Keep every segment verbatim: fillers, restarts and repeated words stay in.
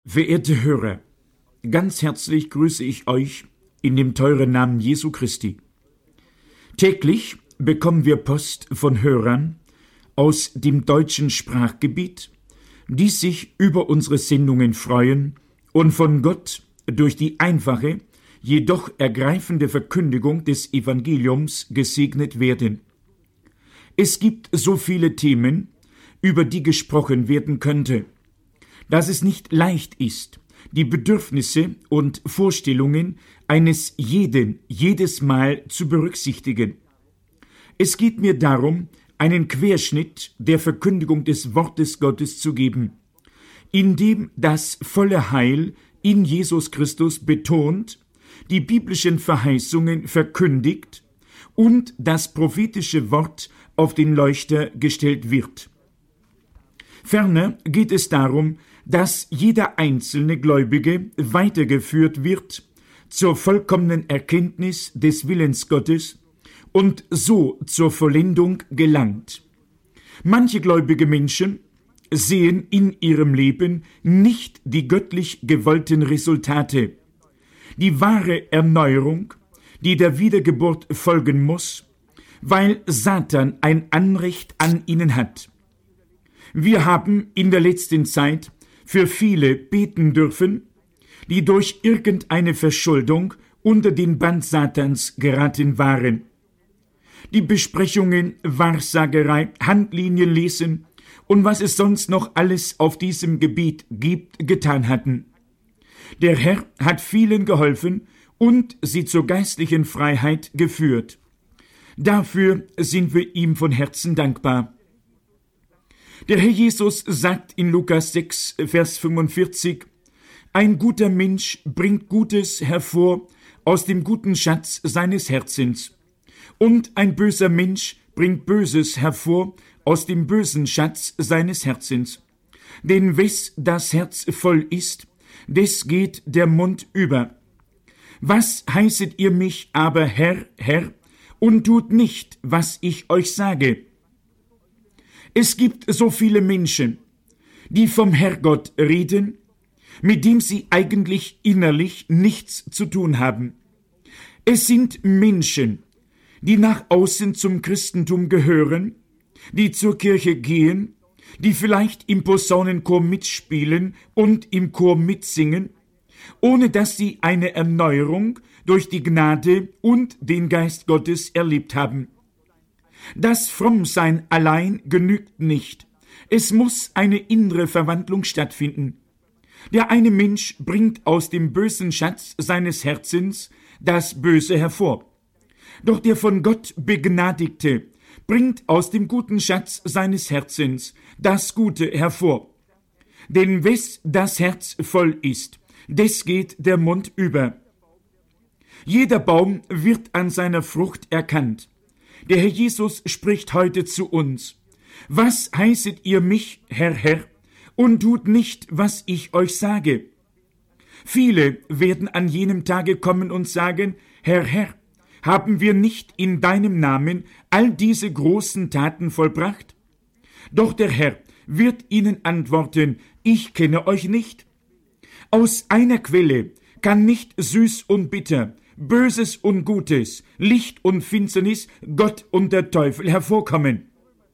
Verehrte Hörer, ganz herzlich grüße ich euch in dem teuren Namen Jesu Christi. Täglich bekommen wir Post von Hörern aus dem deutschen Sprachgebiet, die sich über unsere Sendungen freuen und von Gott durch die einfache, jedoch ergreifende Verkündigung des Evangeliums gesegnet werden. Es gibt so viele Themen, über die gesprochen werden könnte, dass es nicht leicht ist, die Bedürfnisse und Vorstellungen eines jeden jedes Mal zu berücksichtigen. Es geht mir darum, einen Querschnitt der Verkündigung des Wortes Gottes zu geben, in dem das volle Heil in Jesus Christus betont, die biblischen Verheißungen verkündigt und das prophetische Wort auf den Leuchter gestellt wird. Ferner geht es darum, dass jeder einzelne Gläubige weitergeführt wird zur vollkommenen Erkenntnis des Willens Gottes und so zur Vollendung gelangt. Manche gläubige Menschen sehen in ihrem Leben nicht die göttlich gewollten Resultate, die wahre Erneuerung, die der Wiedergeburt folgen muss, weil Satan ein Anrecht an ihnen hat. Wir haben in der letzten Zeit für viele beten dürfen, die durch irgendeine Verschuldung unter den Bann Satans geraten waren. Die Besprechungen, Wahrsagerei, Handlinien lesen und was es sonst noch alles auf diesem Gebiet gibt, getan hatten. Der Herr hat vielen geholfen und sie zur geistlichen Freiheit geführt. Dafür sind wir ihm von Herzen dankbar. Der Herr Jesus sagt in Lukas sechs, Vers fünfundvierzig, ein guter Mensch bringt Gutes hervor aus dem guten Schatz seines Herzens, und ein böser Mensch bringt Böses hervor aus dem bösen Schatz seines Herzens. Denn wes das Herz voll ist, des geht der Mund über. Was heißet ihr mich aber Herr, Herr, und tut nicht, was ich euch sage? Es gibt so viele Menschen, die vom Herrgott reden, mit dem sie eigentlich innerlich nichts zu tun haben. Es sind Menschen, die nach außen zum Christentum gehören, die zur Kirche gehen, die vielleicht im Posaunenchor mitspielen und im Chor mitsingen, ohne dass sie eine Erneuerung durch die Gnade und den Geist Gottes erlebt haben. Das Frommsein allein genügt nicht. Es muss eine innere Verwandlung stattfinden. Der eine Mensch bringt aus dem bösen Schatz seines Herzens das Böse hervor. Doch der von Gott Begnadigte bringt aus dem guten Schatz seines Herzens das Gute hervor. Denn wes das Herz voll ist, des geht der Mund über. Jeder Baum wird an seiner Frucht erkannt. Der Herr Jesus spricht heute zu uns. Was heißet ihr mich, Herr, Herr, und tut nicht, was ich euch sage? Viele werden an jenem Tage kommen und sagen, Herr, Herr, haben wir nicht in deinem Namen all diese großen Taten vollbracht? Doch der Herr wird ihnen antworten, ich kenne euch nicht. Aus einer Quelle kann nicht süß und bitter, Böses und Gutes, Licht und Finsternis, Gott und der Teufel hervorkommen.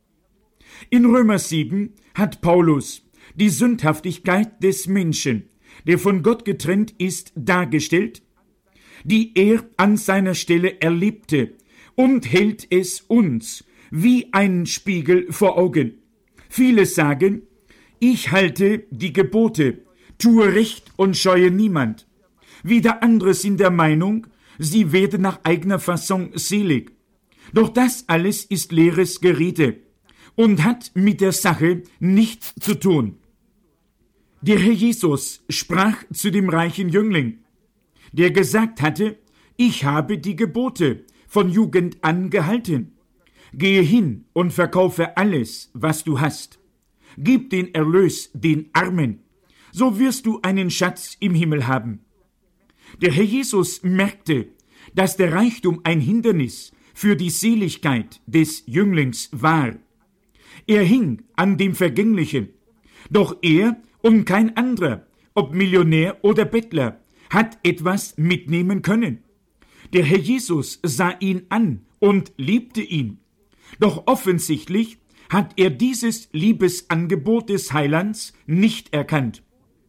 In Römer sieben hat Paulus die Sündhaftigkeit des Menschen, der von Gott getrennt ist, dargestellt, die er an seiner Stelle erlebte, und hält es uns wie einen Spiegel vor Augen. Viele sagen, ich halte die Gebote, tue Recht und scheue niemand. Wieder andere sind der Meinung, sie werden nach eigener Fasson selig. Doch das alles ist leeres Gerede und hat mit der Sache nichts zu tun. Der Herr Jesus sprach zu dem reichen Jüngling, der gesagt hatte, ich habe die Gebote von Jugend an gehalten. Gehe hin und verkaufe alles, was du hast. Gib den Erlös den Armen, so wirst du einen Schatz im Himmel haben. Der Herr Jesus merkte, dass der Reichtum ein Hindernis für die Seligkeit des Jünglings war. Er hing an dem Vergänglichen, doch er und kein anderer ob Millionär oder Bettler, hat etwas mitnehmen können. Der Herr Jesus sah ihn an und liebte ihn. Doch offensichtlich hat er dieses Liebesangebot des Heilands nicht erkannt.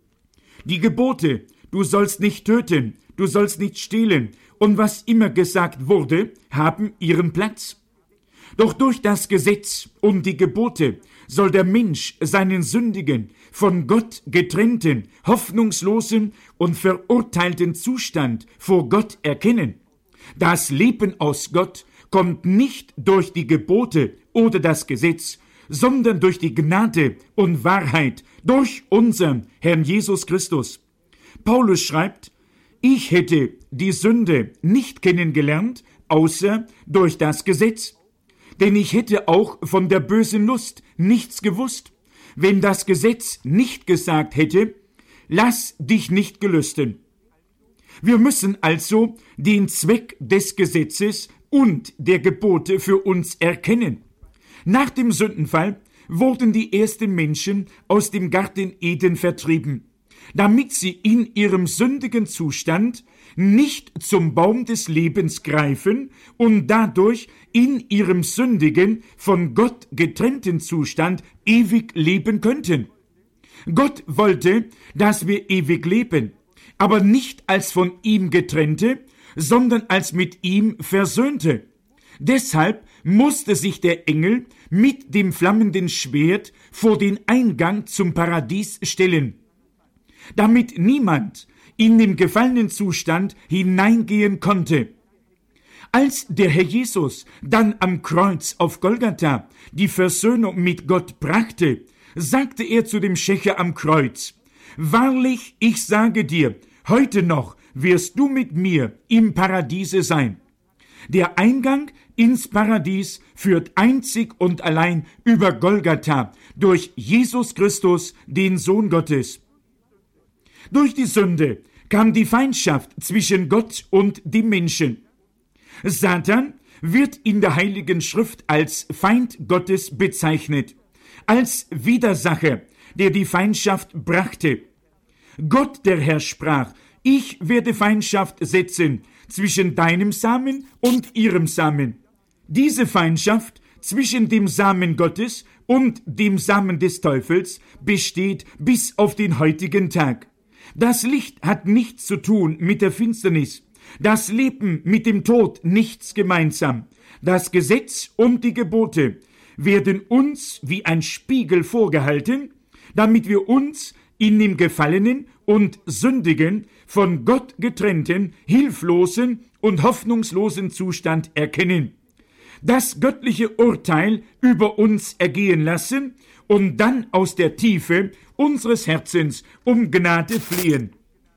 Die Gebote, du sollst nicht töten, du sollst nicht stehlen und was immer gesagt wurde, haben ihren Platz. Doch durch das Gesetz und die Gebote soll der Mensch seinen sündigen, von Gott getrennten, hoffnungslosen und verurteilten Zustand vor Gott erkennen. Das Leben aus Gott kommt nicht durch die Gebote oder das Gesetz, sondern durch die Gnade und Wahrheit, durch unseren Herrn Jesus Christus. Paulus schreibt, ich hätte die Sünde nicht kennengelernt, außer durch das Gesetz. Denn ich hätte auch von der bösen Lust nichts gewusst, wenn das Gesetz nicht gesagt hätte, lass dich nicht gelüsten. Wir müssen also den Zweck des Gesetzes und der Gebote für uns erkennen. Nach dem Sündenfall wurden die ersten Menschen aus dem Garten Eden vertrieben, damit sie in ihrem sündigen Zustand nicht zum Baum des Lebens greifen und dadurch in ihrem sündigen, von Gott getrennten Zustand ewig leben könnten. Gott wollte, dass wir ewig leben, aber nicht als von ihm getrennte, sondern als mit ihm versöhnte. Deshalb musste sich der Engel mit dem flammenden Schwert vor den Eingang zum Paradies stellen, damit niemand in den gefallenen Zustand hineingehen konnte. Als der Herr Jesus dann am Kreuz auf Golgatha die Versöhnung mit Gott brachte, sagte er zu dem Schächer am Kreuz, wahrlich, ich sage dir, heute noch wirst du mit mir im Paradiese sein. Der Eingang ins Paradies führt einzig und allein über Golgatha durch Jesus Christus, den Sohn Gottes. Durch die Sünde kam die Feindschaft zwischen Gott und dem Menschen. Satan wird in der Heiligen Schrift als Feind Gottes bezeichnet, als Widersacher, der die Feindschaft brachte. Gott, der Herr, sprach, ich werde Feindschaft setzen zwischen deinem Samen und ihrem Samen. Diese Feindschaft zwischen dem Samen Gottes und dem Samen des Teufels besteht bis auf den heutigen Tag. Das Licht hat nichts zu tun mit der Finsternis, das Leben mit dem Tod nichts gemeinsam. Das Gesetz und die Gebote werden uns wie ein Spiegel vorgehalten, damit wir uns in dem gefallenen und sündigen, von Gott getrennten, hilflosen und hoffnungslosen Zustand erkennen, das göttliche Urteil über uns ergehen lassen und dann aus der Tiefe unseres Herzens um Gnade flehen.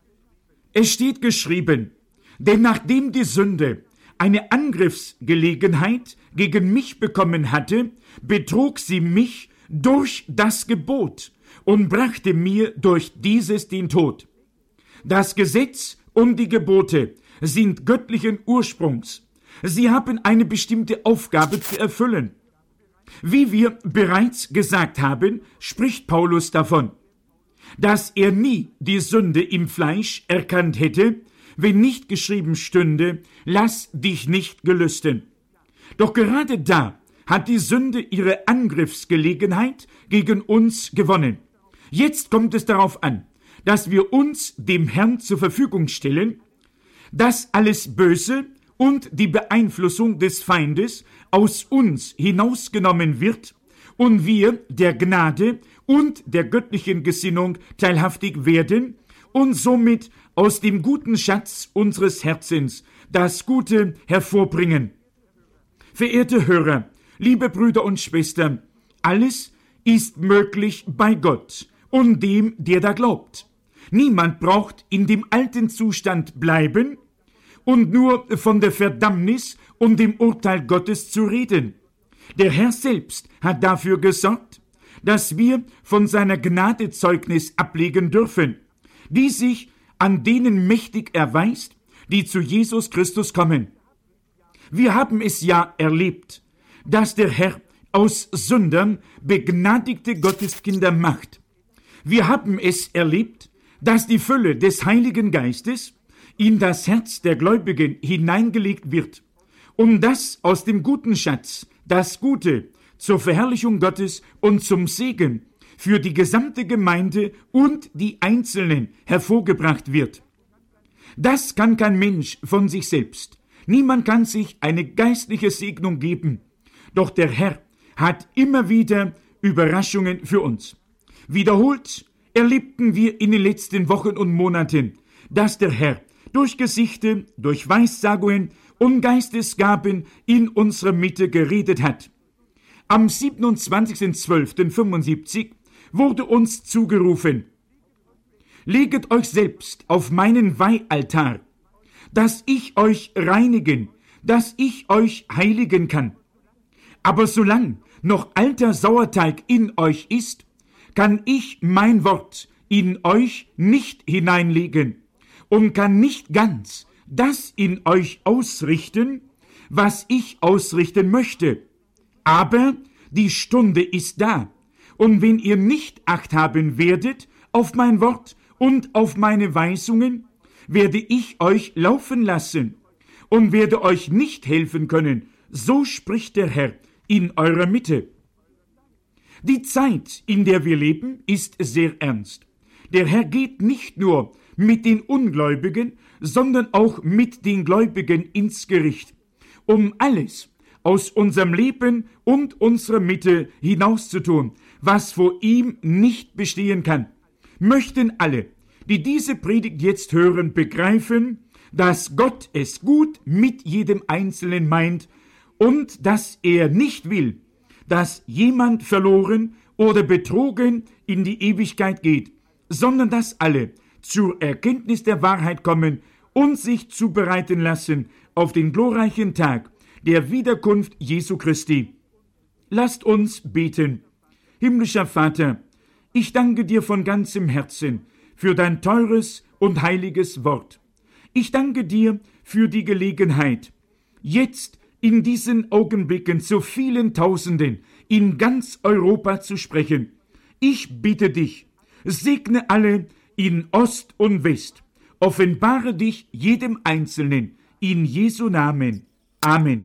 Es steht geschrieben, denn nachdem die Sünde eine Angriffsgelegenheit gegen mich bekommen hatte, betrog sie mich durch das Gebot und brachte mir durch dieses den Tod. Das Gesetz und die Gebote sind göttlichen Ursprungs. Sie haben eine bestimmte Aufgabe zu erfüllen. Wie wir bereits gesagt haben, spricht Paulus davon, dass er nie die Sünde im Fleisch erkannt hätte, wenn nicht geschrieben stünde, lass dich nicht gelüsten. Doch gerade da hat die Sünde ihre Angriffsgelegenheit gegen uns gewonnen. Jetzt kommt es darauf an, dass wir uns dem Herrn zur Verfügung stellen, dass alles Böse und die Beeinflussung des Feindes aus uns hinausgenommen wird und wir der Gnade und der göttlichen Gesinnung teilhaftig werden und somit aus dem guten Schatz unseres Herzens das Gute hervorbringen. Verehrte Hörer, liebe Brüder und Schwestern, alles ist möglich bei Gott und dem, der da glaubt. Niemand braucht in dem alten Zustand bleiben und nur von der Verdammnis und dem Urteil Gottes zu reden. Der Herr selbst hat dafür gesorgt, dass wir von seiner Gnade Zeugnis ablegen dürfen, die sich an denen mächtig erweist, die zu Jesus Christus kommen. Wir haben es ja erlebt, dass der Herr aus Sündern begnadigte Gotteskinder macht. Wir haben es erlebt, dass die Fülle des Heiligen Geistes in das Herz der Gläubigen hineingelegt wird, um dass aus dem guten Schatz das Gute zur Verherrlichung Gottes und zum Segen für die gesamte Gemeinde und die Einzelnen hervorgebracht wird. Das kann kein Mensch von sich selbst. Niemand kann sich eine geistliche Segnung geben. Doch der Herr hat immer wieder Überraschungen für uns. Wiederholt erlebten wir in den letzten Wochen und Monaten, dass der Herr durch Gesichte, durch Weissagungen und Geistesgaben in unserer Mitte geredet hat. Am siebenundzwanzigsten zwölften fünfundsiebzig wurde uns zugerufen: Leget euch selbst auf meinen Weihaltar, dass ich euch reinigen, dass ich euch heiligen kann. Aber solange noch alter Sauerteig in euch ist, kann ich mein Wort in euch nicht hineinlegen und kann nicht ganz das in euch ausrichten, was ich ausrichten möchte. Aber die Stunde ist da, und wenn ihr nicht Acht haben werdet auf mein Wort und auf meine Weisungen, werde ich euch laufen lassen und werde euch nicht helfen können, so spricht der Herr in eurer Mitte. Die Zeit, in der wir leben, ist sehr ernst. Der Herr geht nicht nur mit den Ungläubigen, sondern auch mit den Gläubigen ins Gericht, um alles aus unserem Leben und unserer Mitte hinauszutun, was vor ihm nicht bestehen kann. Möchten alle, die diese Predigt jetzt hören, begreifen, dass Gott es gut mit jedem Einzelnen meint und dass er nicht will, dass jemand verloren oder betrogen in die Ewigkeit geht, sondern dass alle zur Erkenntnis der Wahrheit kommen und sich zubereiten lassen auf den glorreichen Tag der Wiederkunft Jesu Christi. Lasst uns beten. Himmlischer Vater, ich danke dir von ganzem Herzen für dein teures und heiliges Wort. Ich danke dir für die Gelegenheit, jetzt in diesen Augenblicken zu vielen Tausenden in ganz Europa zu sprechen. Ich bitte dich, segne alle in Ost und West, offenbare dich jedem Einzelnen, in Jesu Namen. Amen.